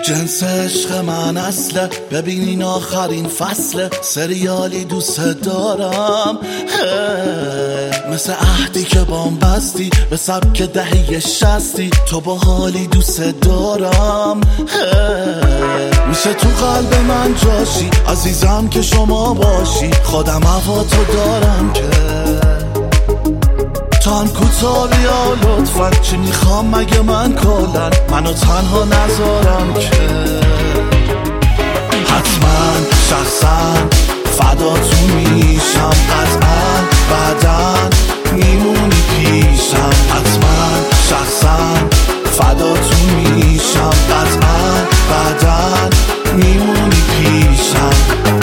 جنس عشق من اصله، ببین این آخرین فصله، سریالی دوست دارم مثل عهدی که بام بستی، به سبک دهه 60 تو با حالی دوست دارم میشه تو قلب من جاشی، عزیزم که شما باشی، خودم هوا تو دارم که تا هم کوتاه بیا لطفا، چی میخوام مگه من کلن منو تنها نذارم که حتما شخصا فداتون میشم، قطعا بعدن میمونی پیشم، حتما شخصا فداتون میشم، قطعا بعدن میمونی پیشم.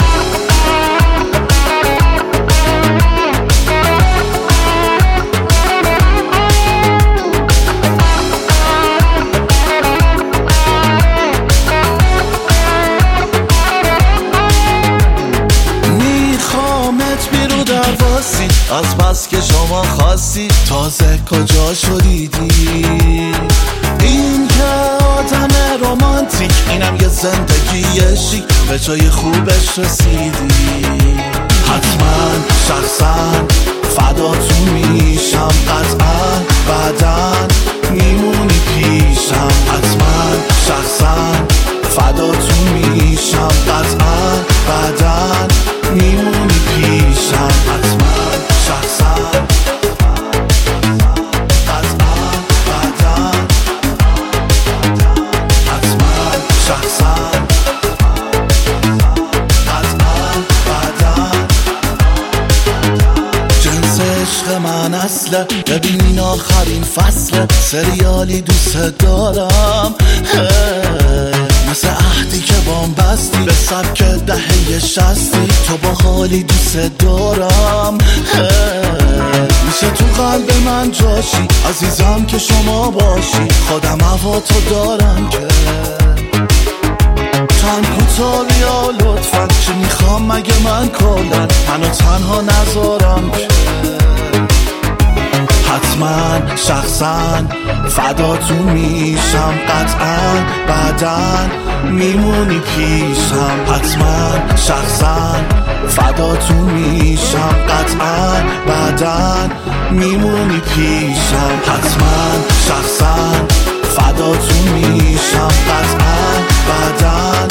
از بس که شما خواستی، تازه کجا شدیدی؟ این که آدم رومانتیک، اینم یه زندگی شیک، به جای خوبش رسیدی. حتما شخصا فداتون میشم، قطعا بعدن میمونی پیشم، حتما شخصا فداتون میشم، قطعا بعدن میمونی پیشم، حتما شخصا قطعا بعدن، حتما شخصا قطعا بعدن. جنس عشق من اصله، ببین این آخرین فصله، سریالی دوست دارم مثل عهدی که بام بستی، به سبک دهه 60 تو با حالی دوست دارم میشه تو قلب من جاشی، عزیزم که شما باشی، خودم هوا تو دارم که تن کوتاه بیا لطفا، چی میخوام مگه من کلن منو تنها نذارم که حتما شخصا فداتون میشم، قطعا بعدن میمونی پیشم، حتما شخصا فداتون میشم، قطعا بعدن میمونی پیشم، حتما شخصا فداتون میشم، قطعا بعدن